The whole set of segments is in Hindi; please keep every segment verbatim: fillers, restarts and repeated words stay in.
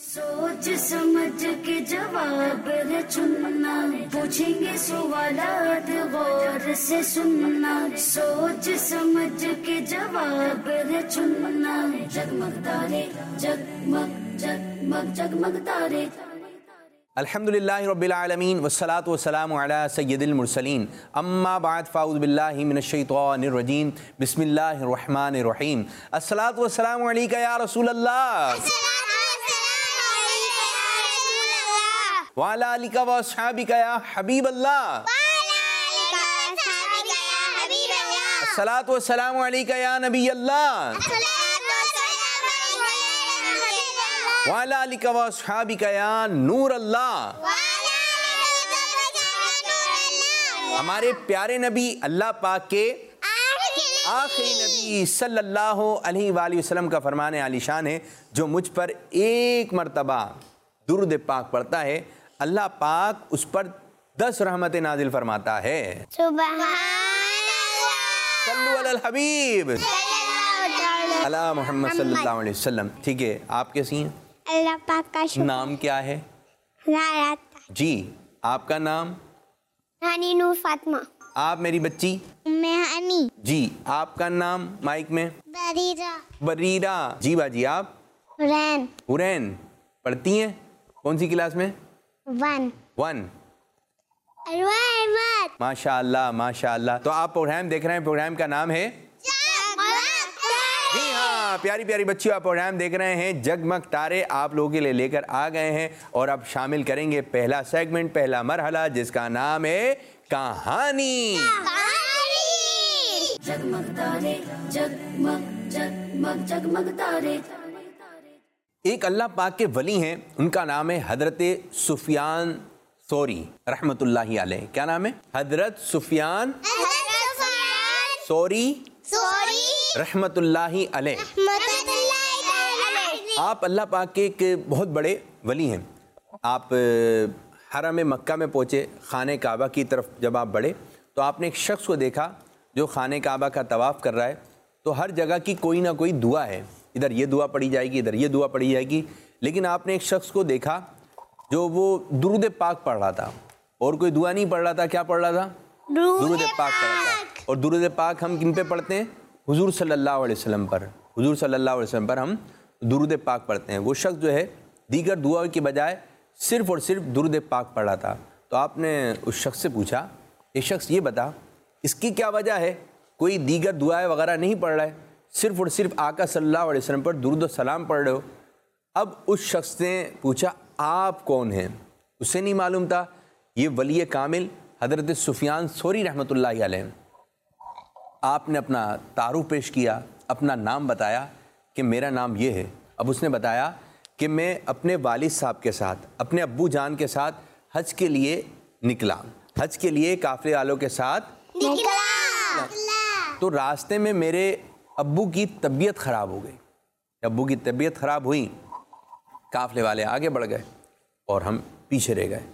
सोच समझ के जवाब है चुनना, पूछेंगे सवालात गौर से सुनना। सोच समझ के जवाब है चुनना, जगमग तारे जगमग जगमग जगमग तारे। अल्हम्दुलिल्लाहि रब्बिल आलमीन वस्सलातु वस्सलामु अला सय्यिदिल मुरसलीन अम्मा बाद फ़अऊज़ु बिल्लाहि मिनश शैतानिर रजीम बिस्मिल्लाहिर रहमानिर रहीम। अस्सलातु वस्सलामु अलैका या रसूलल्लाह व अला आलिका व अस्हाबिका या हबीबल्लाह। अस्सलातु वस्सलामु अलैका या नबियल्लाह व अला आलिका व अस्हाबिका या नूर अल्लाह। हमारे प्यारे नबी अल्लाह पाक के आखिरी नबी सल्लल्लाहु अलैहि वसल्लम का फरमान आलीशान है, जो मुझ पर एक मर्तबा दुरूद पाक पढ़ता है अल्लाह पाक उस पर दस रहमतें नाजिल फरमाता है। सल्लु अलल हबीब अला मोहम्मद सल्लल्लाहु अलैहि वसल्लम। ठीक है, आप कैसी हैं? अल्लाह पाक का शुक्र। नाम क्या है? जी, आपका नाम? रानी नूर फातिमा। आप मेरी बच्ची? मैं हनी। जी, आपका नाम माइक में? बरीरा। बरीरा। जी बाजी, आप? हुरैन। हुरैन। पढ़ती हैं कौन सी क्लास में? वन। वन। अहमद। माशाअल्लाह माशाअल्लाह। तो आप प्रोग्राम देख रहे हैं, प्रोग्राम का नाम है? जी हाँ प्यारी प्यारी बच्चियों, आप प्रोग्राम देख रहे हैं जगमग तारे, आप लोगों के लिए लेकर आ गए हैं और अब शामिल करेंगे पहला सेगमेंट, पहला मरहला, जिसका नाम है कहानी। जगमग तारे जगमग जगमग जगमग तारे। एक अल्लाह पाक के वली हैं, उनका नाम है हजरत सुफियान सौरी रहमतुल्लाहि अलैह। क्या नाम है? हजरत सुफियान सौरी रहमतुल्लाहि अलैह। आप अल्लाह पाक के एक बहुत बड़े वली हैं। आप हरम मक्का में पहुँचे, खाने काबा की तरफ जब आप बढ़े तो आपने एक शख्स को देखा जो खाने काबा का तवाफ़ कर रहा है। तो हर जगह की कोई ना कोई दुआ है, इधर ये दुआ पढ़ी जाएगी, इधर ये दुआ पढ़ी जाएगी, लेकिन आपने एक शख्स को देखा जो वो दुरूद पाक पढ़ रहा था और कोई दुआ नहीं पढ़ रहा था। क्या पढ़ रहा था? दुरूद पाक पढ़ रहा था। और दुरूद पाक हम किन पे पढ़ते हैं? हुजूर सल्लल्लाहु अलैहि वसल्लम पर। हुजूर सल्लल्लाहु अलैहि वसल्लम पर हम दुरूद पाक पढ़ते हैं। वो शख्स जो है दीगर दुआ के बजाय सिर्फ़ और सिर्फ दुरूद पाक पढ़ रहा था। तो आपने उस शख्स से पूछा, एक शख्स ये बता इसकी क्या वजह है? कोई दीगर दुआएं वगैरह नहीं पढ़ रहा है, सिर्फ़ और सिर्फ आका सल्लल्लाहु अलैहि वसल्लम पर दुरूद और सलाम पढ़ रहे हो। अब उस शख्स ने पूछा आप कौन हैं? उसे नहीं मालूम था ये वली कामिल हज़रत सुफियान सौरी रहमतुल्लाहि अलैह। आपने अपना तारुफ पेश किया, अपना नाम बताया कि मेरा नाम ये है। अब उसने बताया कि मैं अपने वालिद साहब के साथ, अपने अब्बू जान के साथ हज के लिए निकला, हज के लिए काफ़िले वालों के साथ निकला। तो रास्ते में मेरे अब्बू की तबीयत ख़राब हो गई। अब्बू की तबीयत ख़राब हुई, काफ़िले वाले आगे बढ़ गए और हम पीछे रह गए।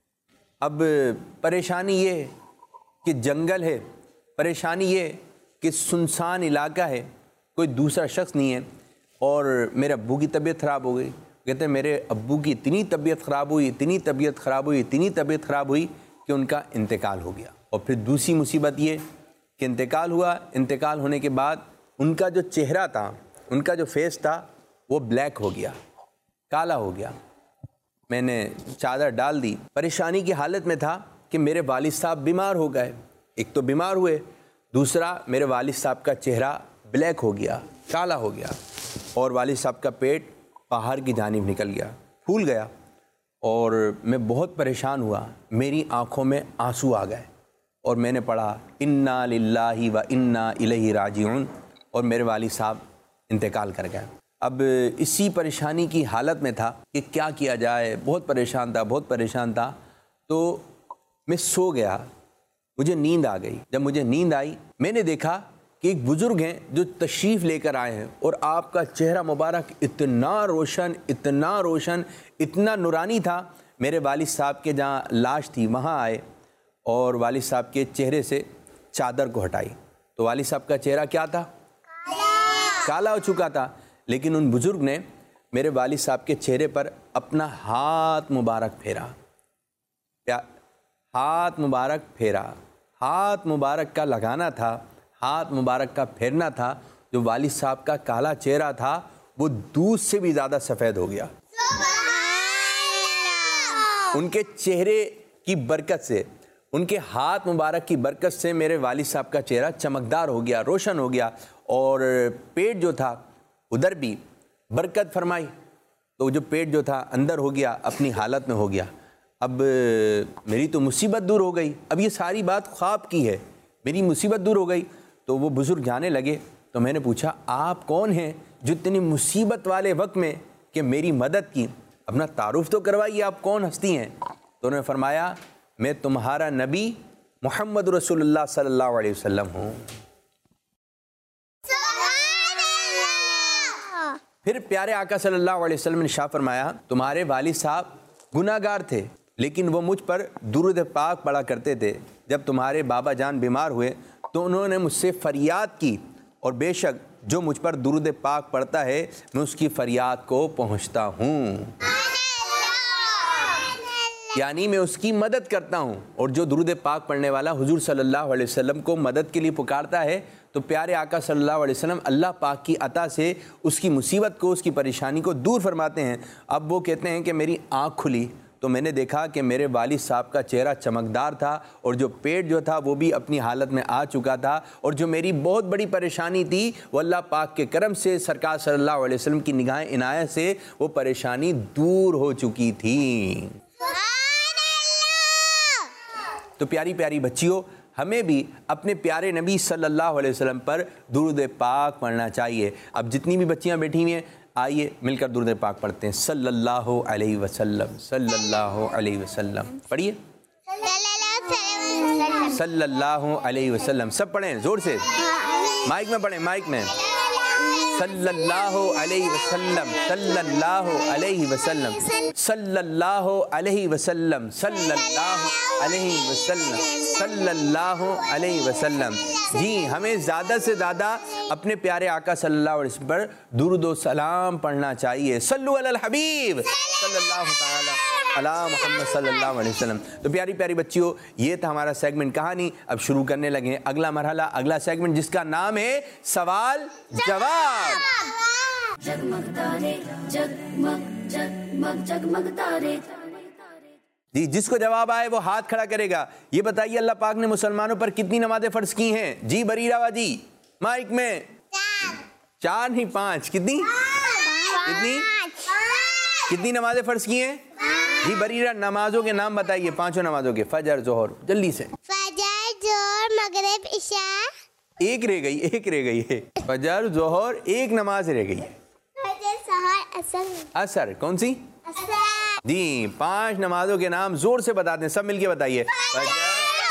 अब परेशानी ये कि जंगल है, परेशानी ये कि सुनसान इलाका है, कोई दूसरा शख्स नहीं है और मेरे अब्बू की तबीयत ख़राब हो गई। कहते हैं मेरे अब्बू की इतनी तबीयत ख़राब हुई, इतनी तबीयत ख़राब हुई, इतनी तबीयत ख़राब हुई कि उनका इंतकाल हो गया। और फिर दूसरी मुसीबत ये कि इंतकाल हुआ, इंतकाल होने के बाद उनका जो चेहरा था, उनका जो फेस था वो ब्लैक हो गया, काला हो गया। मैंने चादर डाल दी, परेशानी की हालत में था कि मेरे वालिद साहब बीमार हो गए। एक तो बीमार हुए, दूसरा मेरे वालिद साहब का चेहरा ब्लैक हो गया, काला हो गया और वालिद साहब का पेट बाहर की जानिब निकल गया, फूल गया और मैं बहुत परेशान हुआ। मेरी आँखों में आंसू आ गए और मैंने पढ़ा इन्ना लिल्लाहि व इन्ना इलैहि राजिऊन और मेरे वालिद साहब इंतकाल कर गए। अब इसी परेशानी की हालत में था कि क्या किया जाए, बहुत परेशान था, बहुत परेशान था। तो मैं सो गया, मुझे नींद आ गई। जब मुझे नींद आई मैंने देखा कि एक बुज़ुर्ग हैं जो तशरीफ़ लेकर आए हैं और आपका चेहरा मुबारक इतना रोशन, इतना रोशन, इतना नूरानी था। मेरे वालिद साहब के जहाँ लाश थी वहाँ आए और वालिद साहब के चेहरे से चादर को हटाई तो वालिद साहब का चेहरा क्या था? काला, काला हो चुका था। लेकिन उन बुज़ुर्ग ने मेरे वालिद साहब के चेहरे पर अपना हाथ मुबारक फेरा, हाथ मुबारक फेरा, हाथ मुबारक का लगाना था, हाथ मुबारक का फेरना था। जो वालिद साहब का काला चेहरा था वो दूध से भी ज़्यादा सफ़ेद हो गया। उनके चेहरे की बरकत से, उनके हाथ मुबारक की बरकत से मेरे वालिद साहब का चेहरा चमकदार हो गया, रोशन हो गया। और पेट जो था उधर भी बरकत फरमाई, तो जो पेट जो था अंदर हो गया, अपनी हालत में हो गया। अब मेरी तो मुसीबत दूर हो गई। अब ये सारी बात ख्वाब की है, मेरी मुसीबत दूर हो गई। तो वो बुज़ुर्ग जाने लगे, तो मैंने पूछा आप कौन हैं जो इतनी मुसीबत वाले वक्त में कि मेरी मदद की, अपना तारुफ तो करवाइए, आप कौन हस्ती हैं। तो उन्होंने फरमाया मैं तुम्हारा नबी मोहम्मद रसूलुल्लाह सल्लल्लाहु अलैहि वसल्लम हूँ। फिर प्यारे आका सल्लल्लाहु अलैहि वसल्लम ने शाह फरमाया तुम्हारे वालिद साहब गुनाहगार थे, लेकिन वो मुझ पर दुरूद पाक पढ़ा करते थे। जब तुम्हारे बाबा जान बीमार हुए तो उन्होंने मुझसे फरियाद की, और बेशक जो मुझ पर दुरूद पाक पढ़ता है मैं उसकी फरियाद को पहुँचता हूँ, यानी मैं उसकी मदद करता हूँ। और जो दुरूद पाक पढ़ने वाला हुजूर सल्लल्लाहु अलैहि वसल्लम को मदद के लिए पुकारता है तो प्यारे आका सल्लल्लाहु अलैहि वसल्लम अल्लाह पाक की अता से उसकी मुसीबत को, उसकी परेशानी को दूर फरमाते हैं। अब वो कहते हैं कि मेरी आँख खुली तो मैंने देखा कि मेरे वालिद साहब का चेहरा चमकदार था, और जो पेट जो था वो भी अपनी हालत में आ चुका था, और जो मेरी बहुत बड़ी परेशानी थी वो अल्लाह पाक के करम से, सरकार सल्लल्लाहु अलैहि वसल्लम की निगाह इनायत से वो परेशानी दूर हो चुकी थी। तो प्यारी प्यारी बच्चियों, हमें भी अपने प्यारे नबी सल्लल्लाहु अलैहि वसल्लम पर दुरूद पाक पढ़ना चाहिए। अब जितनी भी बच्चियां बैठी हुई हैं, आइए मिलकर दुरूद पाक पढ़ते हैं। सल्लल्लाहु अलैहि वसल्लम, सल्लल्लाहु अलैहि वसल्लम, पढ़िए सल्लल्लाहु अलैहि वसल्लम। सब पढ़ें जोर से, माइक में पढ़ें, माइक में। सल्लल्लाहु अलैहि वसल्लम, सल्लल्लाहु अलैहि वसल्लम, सल्लल्लाहु अलैहि वसल्लम, सल्लल्लाहु अलैहि वसल्लम, सल्लल्लाहु अलैहि वसल्लम। जी, हमें ज़्यादा से ज़्यादा अपने प्यारे आका सल्लल्लाहु अलैहि वसल्लम पर दुरूद व सलाम पढ़ना चाहिए। सल्लु अलल हबीब सल्लल्लाहु तआला अला मुहम्मद सल्लल्लाहु अलैहि वसल्लम। तो प्यारी प्यारी बच्चियों, ये था हमारा सेगमेंट कहानी। अब शुरू करने लगे हैं अगला मरहला, अगला सेगमेंट जिसका नाम है सवाल जवाब। जगमग तारे जगमग जगमग जगमग तारे। जी, जिसको जवाब आए वो हाथ खड़ा करेगा। ये बताइए अल्लाह पाक ने मुसलमानों पर कितनी नमाजें फर्ज की हैं? जी बरीरा जी, माइक में। चार, चार नहीं पांच। कितनी कितनी कितनी नमाजें फर्ज की हैं? जी बरीरा, नमाजों के नाम बताइए, पांचों नमाजों के। फजर, जोहर, जल्दी से। फजर, जोहर, मगरिब, इशा। एक रह गई, एक रह गई है। फजर, जोहर, एक नमाज रह गई है। फजर, सहर, असर। असर, कौन सी? असर। जी, पांच नमाजों के नाम जोर से बताते हैं, सब मिलके बताइए। फजर,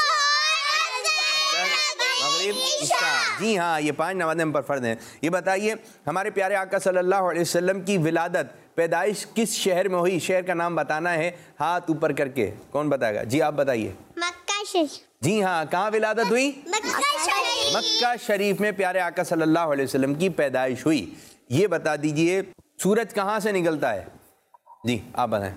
मगरिब, इशा। जी हाँ, ये पांच नमाजें हम पर फर्ज हैं। ये बताइए हमारे प्यारे आका सल्लल्लाहु अलैहि वसल्लम की विलादत, पैदाइश किस शहर में हुई? शहर का नाम बताना है, हाथ ऊपर करके। कौन बताएगा? जी आप बताइए। मक्का शरीफ। जी हाँ, कहाँ विलादत हुई? मक्का शरीफ। मक्का शरीफ में प्यारे आका सल्लल्लाहु अलैहि वसल्लम की पैदाइश हुई। ये बता दीजिए सूरज कहाँ से निकलता है? जी आप बताएं।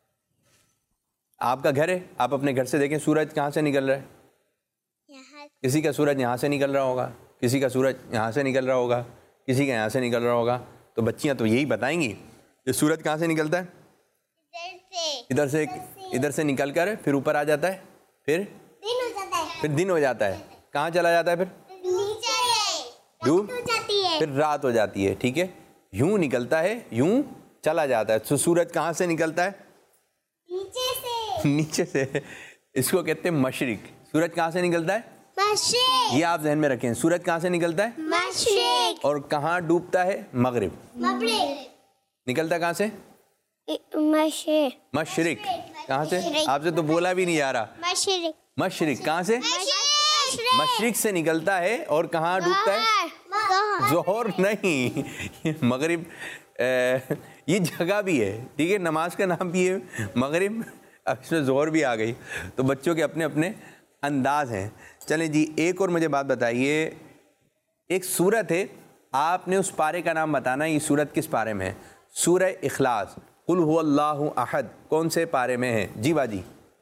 आपका घर है, आप अपने घर से देखें सूरज कहाँ से निकल रहा है। किसी का सूरज यहाँ से निकल रहा होगा, किसी का सूरज यहाँ से निकल रहा होगा, किसी का यहाँ से निकल रहा होगा। तो बच्चियाँ तो यही बताएंगी कि सूरज कहाँ से निकलता है? इधर से। इधर से इधर से निकल कर फिर ऊपर आ जाता है, फिर दिन हो जाता है। फिर दिन हो जाता है। कहाँ चला जाता है? फिर नीचे डूब, हो जाती है। फिर रात हो जाती है। ठीक है, यूं निकलता है, यूं चला जाता है। तो सूरज कहाँ से निकलता है? नीचे से। नीचे से। इसको कहते हैं मशरिक। सूरज कहाँ से निकलता है? मशरिक। ये आप जहन में रखें, सूरज कहाँ से निकलता है? मशरिक। और कहाँ डूबता है? मगरिब। मगरिब। निकलता कहाँ से? मशरिक। मशरिक। कहाँ से? आपसे तो बोला भी नहीं आ रहा। मशरिक। मशरिक कहाँ से? मशरिक से निकलता है। और कहाँ डूबता है? जोहर नहीं, मगरिब। ये जगह भी है, ठीक है, नमाज का नाम भी है मगरिब। अब इसमें जोहर भी आ गई। तो बच्चों के अपने अपने अंदाज हैं। चलें जी, एक और मुझे बात बताइए। एक सूरत है, आपने उस पारे का नाम बताना, ये सूरत किस पारे में है? सूरह इखलास कुल हुवल्लाहु अहद कौन से पारे में है? जी बाजी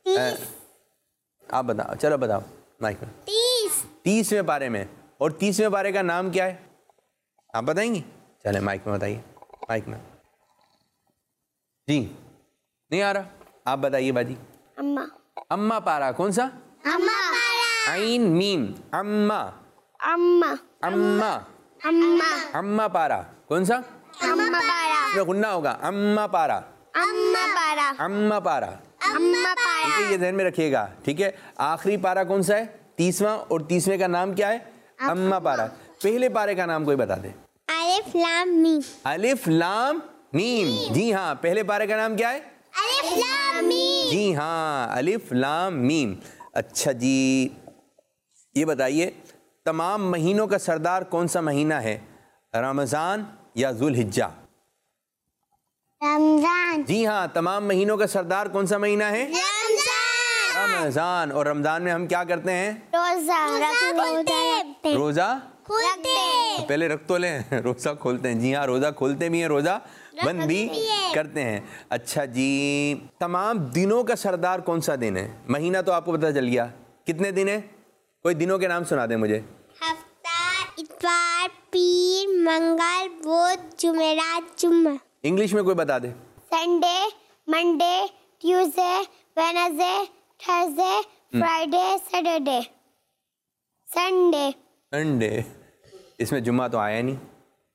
आप बताओ, चलो बताओ माइक में। तीस। तीसवें पारे में। और तीसवें पारे का नाम क्या है आप बताएंगी? चले माइक में बताइए, माइक में। जी नहीं आ रहा, आप बताइए बाजी। अम्मा। अम्मा पारा कौन सा? अम्मा पारा। आइन मीम अम्मा। अम्मा। अम्मा। अम्मा। अम्मा पारा कौन सा? अम्मा पारा। इसमें गुन्ना होगा। अम्मा पारा। अम्मा पारा। अम्मा पारा। अम्मा पारा। ठीक है, ये ध्यान में रखिएगा। ठीक है, आखिरी पारा कौन सा है? तीसवां। और तीसवें का नाम क्या है? अम्मा पारा। पहले पारे का नाम कोई बता दे। अलिफ लाम मीम। अलिफ लाम मीम। जी हाँ, पहले पारे का नाम क्या है? अलिफ लाम मीम। जी हाँ, अलिफ लाम मीम। अच्छा जी, ये बताइए तमाम महीनों का सरदार कौन सा महीना है? रमज़ान या जुल्हिज्जा? रमजान। जी हाँ, तमाम महीनों का सरदार कौन सा महीना है? रमजान। रमज़ान। और रमज़ान में हम क्या करते हैं? रोजा रखते हैं। रोज़ा खोलते हैं। पहले रख तो लें, रोज़ा खोलते हैं। जी हाँ, रोज़ा खोलते भी हैं, रोज़ा बंद भी करते हैं। अच्छा जी, तमाम दिनों का सरदार कौन सा दिन है? महीना तो आपको पता चल गया, कितने दिन है? कोई दिनों के नाम सुना दे मुझे। हफ्ता, इतवार, पीर, मंगल, बुध, जुमेरात, जुम्मा। इंग्लिश में कोई बता दे। Sunday, Monday, Tuesday, Wednesday, Thursday, Friday, Saturday. Sunday. Sunday, इसमें जुम्मा तो आया नहीं।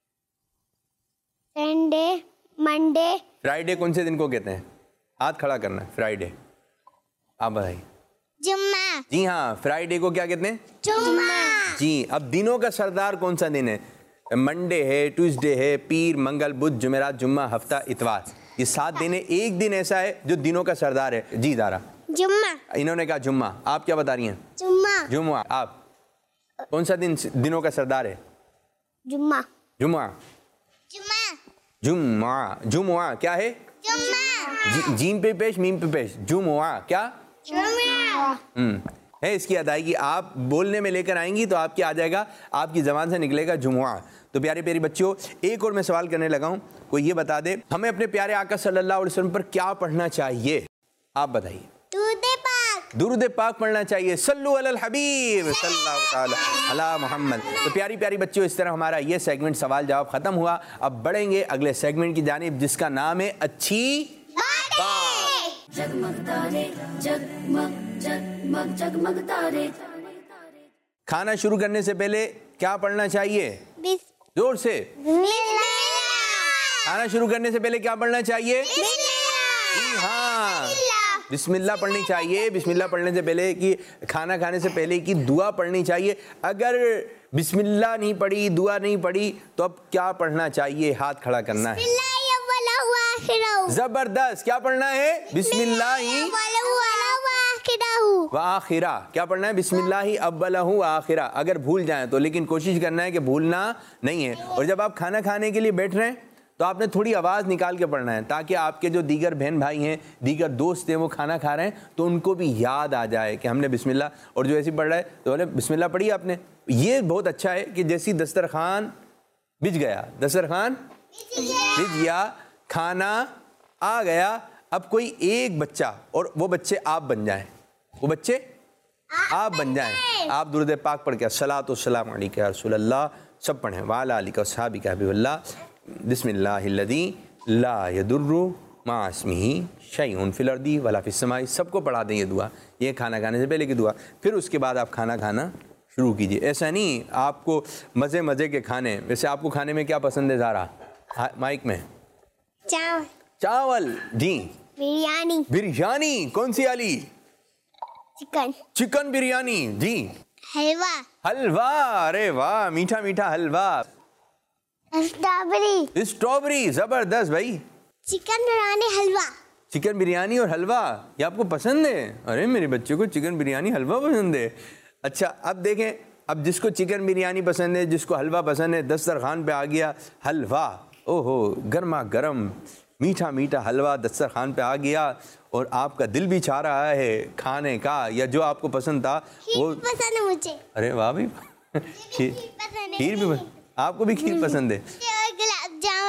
Sunday, Monday. फ्राइडे कौन से दिन को कहते हैं? हाथ खड़ा करना है। फ्राइडे आप बताइए। जुम्मा। जी हाँ, फ्राइडे को क्या कहते हैं? जुम्मा। जी, अब दिनों का सरदार कौन सा दिन है? मंडे है, ट्यूसडे है, पीर, मंगल, बुध, जुमेरात, जुम्मा, हफ्ता, इतवार। ये सात दिन है। एक दिन ऐसा है जो दिनों का सरदार है। जी दारा। जुम्मा। इन्होंने कहा जुम्मा, आप क्या बता रही हैं? जुम्मा। जुम्मा। आप कौन सा दिन दिनों का सरदार है? जुम्मा। जुम्मा। जुम्मा। जुम्मा। जुम्मा क्या है? जुम्मा। जी, जीम पे पेश, मीम पे पेश। जुम्मा क्या? जुम्मा। हम्म है। इसकी अदायगी आप बोलने में लेकर आएंगी तो आपकी आ जाएगा, आपकी जबान से निकलेगा जुम्मा। तो प्यारे प्यारी बच्चों, एक और मैं सवाल करने लगा हूं, कोई ये बता दे हमें अपने प्यारे आका सल्लल्लाहु अलैहि वसल्लम पर क्या पढ़ना चाहिए? आप बताइए। दूध पाक। दुरूद पाक पढ़ना चाहिए। सल्लु अलल हबीब सल्लल्लाहु ताला अला मोहम्मद। तो प्यारी प्यारी बच्चों, इस तरह हमारा ये सेगमेंट सवाल जवाब खत्म हुआ। अब बढ़ेंगे अगले सेगमेंट की जानिब, जिसका नाम है अच्छी बात। जगमग तारे जगमग जगमग जगमग तारे। खाना शुरू करने से पहले क्या पढ़ना चाहिए? बिस- जोर से। बिस्मिल्लाह। खाना शुरू करने से पहले क्या पढ़ना चाहिए? जी हाँ, बिस्मिल्लाह पढ़नी चाहिए। बिस्मिल्लाह पढ़ने से पहले कि खाना खाने से पहले की दुआ पढ़नी चाहिए। अगर बिस्मिल्लाह नहीं पढ़ी, दुआ नहीं पढ़ी, तो अब क्या पढ़ना चाहिए? हाथ खड़ा करना है। जबरदस्त। क्या पढ़ना है? बिस्मिल्लाही व आखिरा। क्या पढ़ना है? बिस्मिल्लाही अव्वलहु व आखिरा। अगर भूल जाएं तो, लेकिन कोशिश करना है कि भूलना नहीं है। और जब आप खाना खाने के लिए बैठ रहे हैं तो आपने थोड़ी आवाज़ निकाल के पढ़ना है, ताकि आपके जो दीगर बहन भाई हैं, दीगर दोस्त हैं, वो खाना खा रहे हैं तो उनको भी याद आ जाए कि हमने बिस्मिल्लाह। और जो ऐसी पढ़ रहा है तो बोले बिस्मिल्लाह पढ़ी आपने। ये बहुत अच्छा है कि जैसी दस्तरखान बिछ गया, दस्तरखान बिछ गया, खाना आ गया। अब कोई एक बच्चा, और वो बच्चे आप बन जाएं, वो बच्चे आप बन जाएं। आप दुरूद पाक पढ़ के अस्सलातु वस्सलामु अलैका या रसूल अल्लाह सब पढ़ें। वाला आलिका सहाबिका हबीबल्लाह बिस्मिल्लाहिल्लज़ी ला यदुर्रु मा इस्मिही शैउन फिल अर्दी वला फिस समाई। सबको पढ़ा दें ये दुआ, ये खाना खाने से पहले की दुआ। फिर उसके बाद आप खाना खाना शुरू कीजिए। ऐसा नहीं आपको मज़े मज़े के खाने, वैसे आपको खाने में क्या पसंद है ज़ारा? माइक में। चावल। चावल। जी। बिरयानी। बिरयानी कौन सी वाली? चिकन। चिकन बिरयानी। जी। हलवा। हलवा। अरे वाह, मीठा मीठा हलवा। स्ट्रॉबेरी। स्ट्रॉबेरी। जबरदस्त भाई। चिकन बिरयानी हलवा। चिकन बिरयानी और हलवा ये आपको पसंद है? अरे मेरे बच्चे को चिकन बिरयानी हलवा पसंद है। अच्छा, अब देखें, अब जिसको चिकन बिरयानी पसंद है, जिसको हलवा पसंद है, दस्तरखान पे आ गया हलवा। ओहो, गर्मा गर्म मीठा मीठा हलवा दस्तरखान पे आ गया और आपका दिल भी चाह रहा है खाने का, या जो आपको पसंद था वो पसंद है मुझे। अरे वाह भाई, खीर खीर भी पसंद। आपको भी खीर पसंद है? गुलाब जामुन भी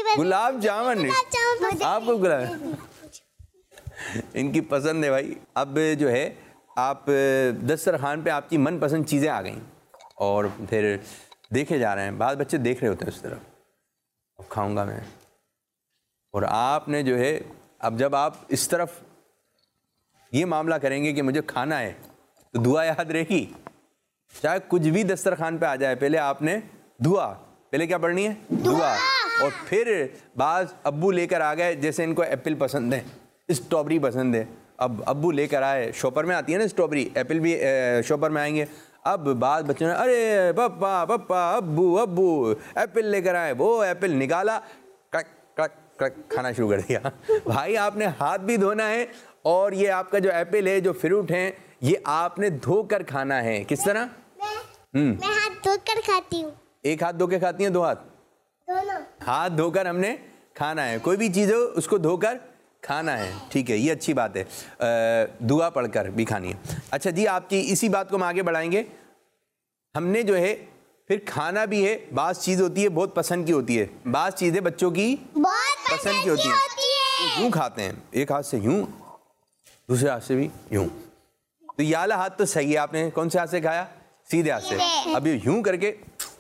गुलाब जामुन नहीं, आपको गुलाब इनकी पसंद है भाई। अब जो है आप दस्तरखान पे आपकी मनपसंद चीज़ें आ गई और फिर देखे जा रहे हैं, बाद बच्चे देख रहे होते हैं उस तरफ, अब खाऊंगा मैं, और आपने जो है अब जब आप इस तरफ ये मामला करेंगे कि मुझे खाना है तो दुआ याद रहेगी। चाहे कुछ भी दस्तरखान पे आ जाए, पहले आपने दुआ, पहले क्या पढ़नी है? दुआ। और फिर बाज अब्बू लेकर आ गए, जैसे इनको एप्पल पसंद है, स्ट्रॉबेरी पसंद है, अब अब्बू लेकर आए, शॉपर में आती है ना स्ट्रॉबेरी, एप्पल भी शॉपर में आएंगे। अब बाद बच्चों ने अरे पप्पा पप्पा अब्बू अब्बू एप्पल लेकर आए, वो एप्पल निकाला, कड़क कड़क कड़क खाना शुरू कर दिया। भाई आपने हाथ भी धोना है, और ये आपका जो एप्पल है, जो फ्रूट है, ये आपने धोकर खाना है। किस तरह? मैं, मैं हाथ धोकर खाती हूँ। एक हाथ धो के खाती हैं? दो हाथ? दोनों हाथ धोकर हमने खाना है, कोई भी चीज़ हो उसको धोकर खाना है, ठीक है, ये अच्छी बात है। आ, दुआ पढ़कर भी खानी है। अच्छा जी, आपकी इसी बात को हम आगे बढ़ाएंगे। हमने जो है फिर खाना भी है, बाज़ चीज़ होती है बहुत पसंद की होती है, बाज़ चीज़ें बच्चों की बहुत पसंद की होती है, तो यूँ खाते हैं, एक हाथ से यूँ, दूसरे हाथ से भी यूँ। तो ये वाला हाथ तो सही है, आपने कौन से हाथ से खाया? सीधे हाथ से। अब ये यूँ करके,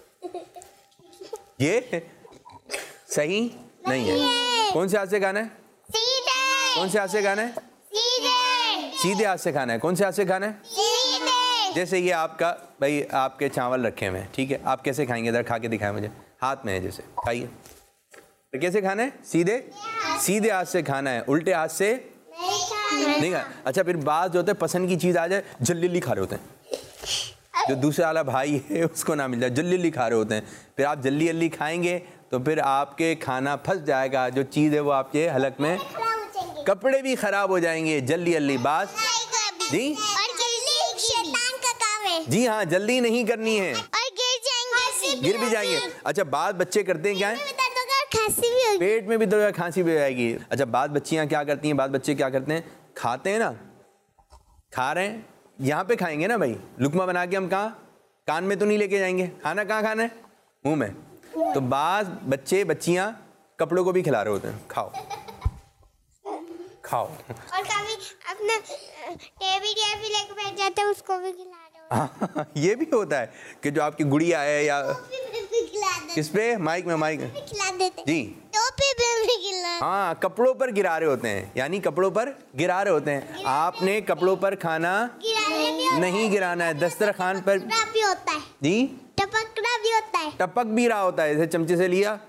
ये सही नहीं है। कौन से हाथ से खाना है? सीधे। कौन से हाथ से खाना है? सीधे। सीधे हाथ से खाना है। कौन से हाथ से खाना है? सीधे। जैसे ये आपका भाई आपके चावल रखे हुए हैं, ठीक है, आप कैसे खाएंगे? इधर खा के दिखाएं मुझे, हाथ में है जैसे, खाइए। तो कैसे खाना है? सीधे सीधे हाथ से खाना है, उल्टे हाथ से नहीं खा। अच्छा, फिर बात जो होते हैं पसंद की चीज़ आ जाए, जल्दी जल्दी खा रहे होते हैं, जो दूसरा वाला भाई है उसको ना मिल जाए, जल्दी जल्दी खा रहे होते हैं। फिर आप जल्दी जल्दी खाएंगे तो फिर आपके खाना फंस जाएगा, जो चीज़ है वो आपके हलक में, कपड़े भी खराब हो जाएंगे जल्दी जल्दी। बात जी, और जल्दी शैतान का काम है। जी हाँ, जल्दी नहीं करनी है, और गिर जाएंगे, गिर भी जाएंगे। अच्छा, बात बच्चे करते हैं क्या है? खांसी भी होगी, पेट में भी दर्द, खांसी भी हो जाएगी। अच्छा, बात बच्चियाँ क्या करती हैं? बात बच्चे क्या करते हैं? खाते हैं ना, खा रहे हैं, यहाँ पे खाएंगे ना भाई, लुकमा बना के हम कहाँ, कान में तो नहीं लेके जाएंगे, खाना कहाँ खाना है? मुंह में। तो बाज बच्चे बच्चियाँ कपड़ों को भी खिला रहे होते हैं, खाओ खाओ। और कभी अपना टेबी टेबी लेके बैठ जाते हैं, उसको भी खिला रहे हाँ, ये भी होता है कि जो आपकी गुड़िया है या खिला देते, किस पे, माइक में, माइक में खिला देते जी, टोपी पे भी खिला, हाँ, कपड़ों पर गिरा रहे होते हैं, यानी कपड़ों पर गिरा रहे होते हैं। आपने कपड़ों पर खाना नहीं गिराना है, दस्तरखान पर भी होता है जी, टपकना भी होता है, टपक भी रहा होता है, जैसे चमचे से लिया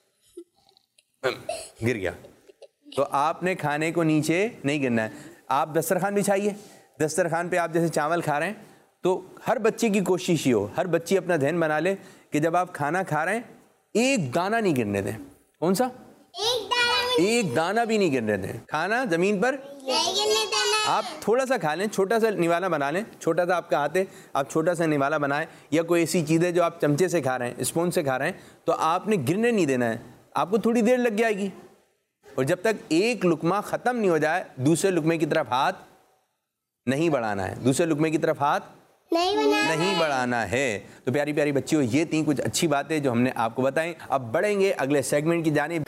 गिर गया। तो आपने खाने को नीचे नहीं गिरना है। आप दस्तरखान बिछाइए, दस्तरखान पे आप जैसे चावल खा रहे हैं, तो हर बच्चे की कोशिश ये हो, हर बच्ची अपना ध्यान बना ले कि जब आप खाना खा रहे हैं एक दाना नहीं गिरने दें। कौन सा? एक दाना एक दाना भी नहीं गिरने दें। खाना जमीन पर नहीं गिरने देना। आप थोड़ा सा खा लें, छोटा सा निवाला बना लें, छोटा सा आपका हाथ है, आप छोटा सा निवाला बनाएं, या कोई ऐसी चीज़ है जो आप चमचे से खा रहे हैं, स्पून से खा रहे हैं, तो आपने गिरने नहीं देना है। आपको थोड़ी देर लग जाएगी, और जब तक एक लुकमा ख़त्म नहीं हो जाए, दूसरे लुकमे की तरफ हाथ नहीं बढ़ाना है, दूसरे लुकमे की तरफ हाथ नहीं बनाना नहीं बढ़ाना है। तो प्यारी प्यारी बच्चियों, ये थी कुछ अच्छी बातें जो हमने आपको बताई। अब बढ़ेंगे अगले सेगमेंट की जानिब।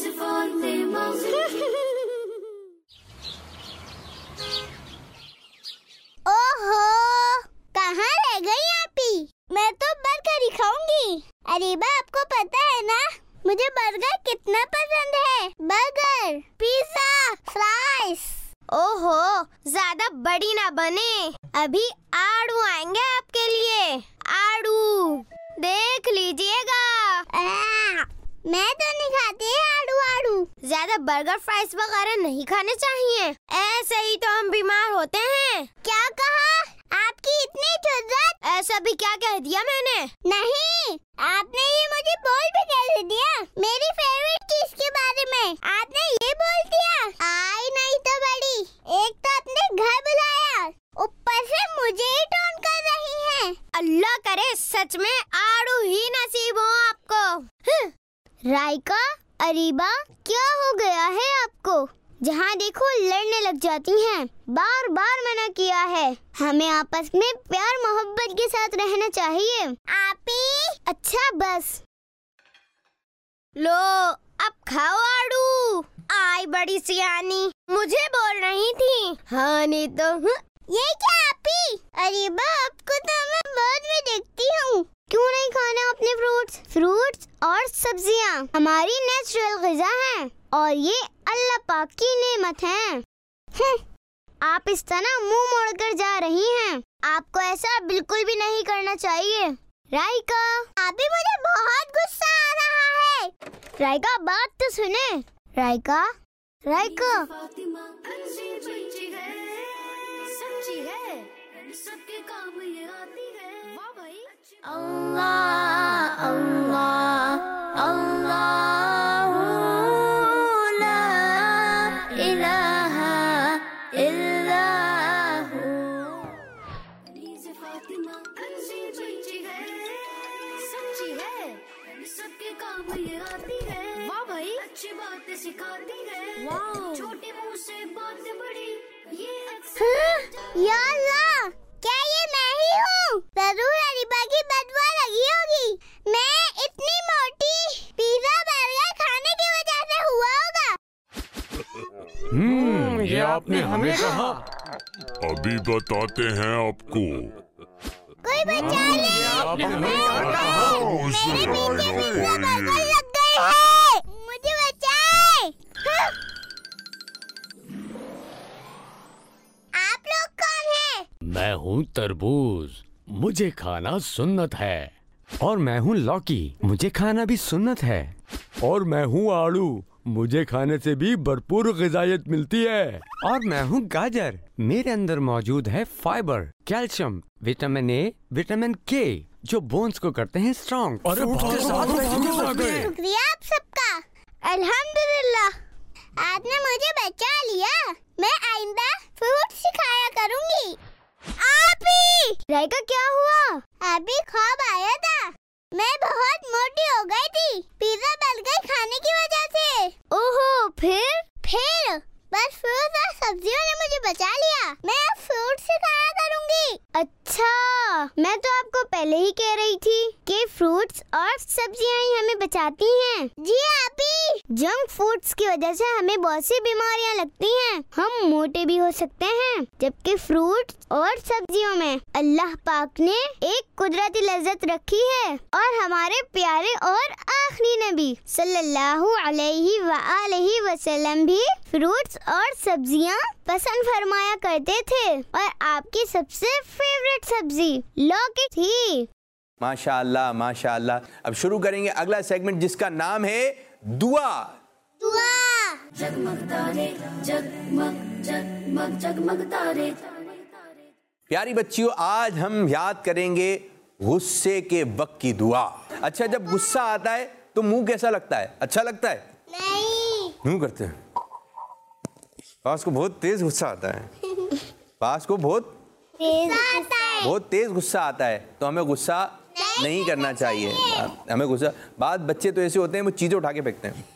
ओहो, कहाँ रह गई आप ही? मैं तो बर्गर ही खाऊंगी। अरे बा, आपको पता है ना मुझे बर्गर कितना पसंद है। Burger, pizza, fries. ओहो, ज्यादा बड़ी ना बने, अभी आड़ू आएंगे आपके लिए। आड़ू देख लीजिएगा। मैं तो नहीं खाती आड़ू आड़ू। ज्यादा बर्गर फ्राइज वगैरह नहीं खाने चाहिए, ऐसे ही तो हम बीमार होते हैं। क्या कहा? आपकी इतनी जुर्रत? ऐसा भी क्या कह दिया मैंने? नहीं, आपने ये मुझे बोल भी कैसे दिया? मेरी फेवरेट चीज के बारे में आपने ये बोल दिया। आई नहीं तो बड़ी, एक तो अपने घर बुलाया, ऊपर से मुझे ही टोन कर रही हैं। अल्लाह करे सच में आड़ू ही नसीब हो आपको। राइका, अरीबा, क्या हो गया है आपको? जहाँ देखो लड़ने लग जाती हैं। बार बार मना किया है, हमें आपस में प्यार मोहब्बत के साथ रहना चाहिए। आपी, अच्छा बस। लो, अब खाओ आड़ू। आई बड़ी सियानी, मुझे बोल रही थी। हाँ नहीं तो हुँ। ये क्या आपी? अरे बा, आपको तो मैं बाद में देखती हूँ। क्यों नहीं खाना अपने फ्रूट्स? फ्रूट्स और सब्जियाँ हमारी नेचुरल ग़िज़ा हैं और ये अल्लाह पाक की नेमत है। आप इस तरह मुंह मोड़कर जा रही हैं। आपको ऐसा बिल्कुल भी नहीं करना चाहिए। राइका, अभी मुझे बहुत गुस्सा आ रहा है। राइका, बात तो सुने। राइका, राइका। सच्ची है, सबके काम ये आती है। वाह भाई। अल्लाह अल्लाह अल्लाह ला इलाहा इल्लल्लाह। फातिमा अच्छी बच्ची है, सच्ची है, सबके काम ये आती है। वाह भाई, अच्छी बातें सिखाती है। वाह, छोटे मुंह से बात बड़ी, ये या अल्लाह, क्या ये मैं ही हूँ? जरूर अरीबा की बदबू लगी होगी। मैं इतनी मोटी पिज़्ज़ा बर्गर खाने की वजह से हुआ होगा। हम्म, ये आपने हमें कहा। अभी बताते हैं आपको। कोई बचा ले। मेरे पीछे पिज़्ज़ा बर्गर लग गए हैं। मुझे बचाए। हाँ? आप लोग कौन हैं? मैं हूँ तरबूज, मुझे खाना सुन्नत है। और मैं हूँ लौकी, मुझे खाना भी सुन्नत है। और मैं हूँ आड़ू, मुझे खाने से भी भरपूर ग़िज़ायत मिलती है। और मैं हूँ गाजर, मेरे अंदर मौजूद है fibre, calcium, vitamin A, vitamin K, जो बोन्स को करते हैं स्ट्रॉन्ग। शुक्रिया आप सबका। अल्हम्दुलिल्लाह, आपने मुझे बचा लिया। मैं आइंदा फ्रूट सिखाया करूंगी। आपी, राइका क्या हुआ? अभी ख्वाब आया था। मैं बहुत मोटी हो गई थी पिज़्ज़ा बर्गर खाने की वजह से। ओहो, फिर? फिर बस फ्रूट और सब्जियों ने मुझे बचा लिया। मैं अब फ्रूट सिखाया करूंगी। अच्छा, मैं तो आपको पहले ही कह रही थी कि फ्रूट्स और सब्जियां ही हमें बचाती हैं। जी आपी, जंक फूड्स की वजह से हमें बहुत सी बीमारियां लगती हैं। हम मोटे भी हो सकते हैं, जबकि फ्रूट्स और सब्जियों में अल्लाह पाक ने एक कुदरती लज्जत रखी है। और हमारे प्यारे और आखिरी नबी सल्लल्लाहु अलैहि वआलैहि वसल्लम भी फ्रूट्स और सब्जियां पसंद फरमाया करते थे। और आपकी सबसे फेवरेट सब्जी लौकी थी। माशाअल्लाह माशाअल्लाह। अब शुरू करेंगे अगला सेगमेंट जिसका नाम है दुआ। दुआ। जगमग तारे, जगमग जगमग जगमग तारे। प्यारी बच्चियों, आज हम याद करेंगे गुस्से के वक्त की दुआ। अच्छा, जब गुस्सा आता है तो मुंह कैसा लगता है? अच्छा लगता है? नहीं। यूं करते हैं। पास को बहुत तेज गुस्सा आता है। पास को बहुत तेज आता है। बहुत तेज गुस्सा आता है, तो हमें गुस्सा नहीं, नहीं करना चाहिए। हमें गुस्सा, बात बच्चे तो ऐसे होते हैं वो चीजें उठा के फेंकते हैं।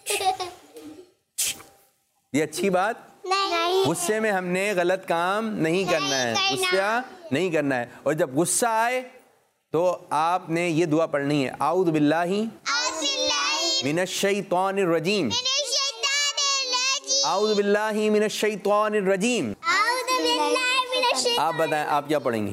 ये अच्छी बात नहीं। गुस्से में हमने गलत काम नहीं करना है, गुस्सा नहीं करना है। और जब गुस्सा आए तो आपने ये दुआ पढ़नी है, आऊज़ु बिल्लाहि मिनश शैतानिर रजीम, आऊज़ु बिल्लाहि मिनश शैतानिर रजीम। आप बताएं, आप क्या पढ़ेंगी?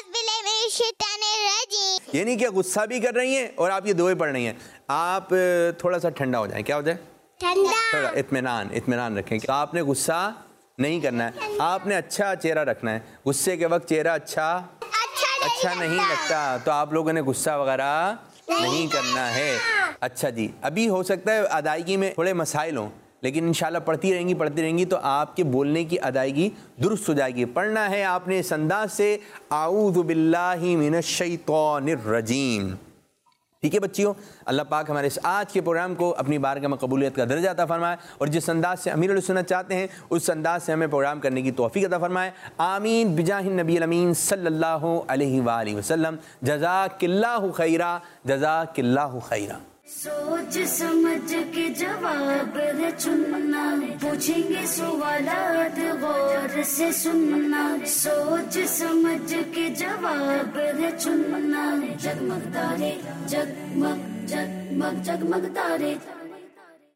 ये नहीं क्या गुस्सा भी कर रही हैं और आप ये दुआएं पढ़ रही हैं। आप थोड़ा सा ठंडा हो जाएं। क्या हो जाए? ठंडा। थोड़ा इत्मीनान इत्मीनान रखें। तो आपने गुस्सा नहीं करना है, आपने अच्छा चेहरा रखना है। गुस्से के वक्त चेहरा अच्छा अच्छा नहीं, अच्छा नहीं लगता, तो आप लोगों ने गुस्सा वगैरह नहीं करना है। अच्छा जी, अभी हो सकता है अदायगी में थोड़े मसाइल हों, लेकिन इंशाल्लाह पढ़ती रहेंगी पढ़ती रहेंगी तो आपके बोलने की अदायगी दुरुस्त हो जाएगी। पढ़ना है आपने इस अंदाज से, आऊज़ु बिल्लाहि मिनश शैतानिर रजीम। ठीक है बच्चियों, अल्लाह पाक हमारे इस आज के प्रोग्राम को अपनी बारगाह में कबूलियत का दर्जा अता फरमाए और जिस अंदाज से अमीरुल सुन्नत चाहते हैं उस अंदाज से हमें प्रोग्राम करने की तौफीक अता फरमाए। आमीन बिजाहिन नबी अमीन सल्लल्लाहु अलैहि वालैहि वसल्लम। जज़ाकिल्लाहु खैरा, जज़ाकिल्लाहु खैरा। सोच समझ के जवाब है चुनना, पूछेंगे सवालात गौर से सुनना। सोच समझ के जवाब है चुनना। जगमग तारे, जगमग जगमग जगमग तारे।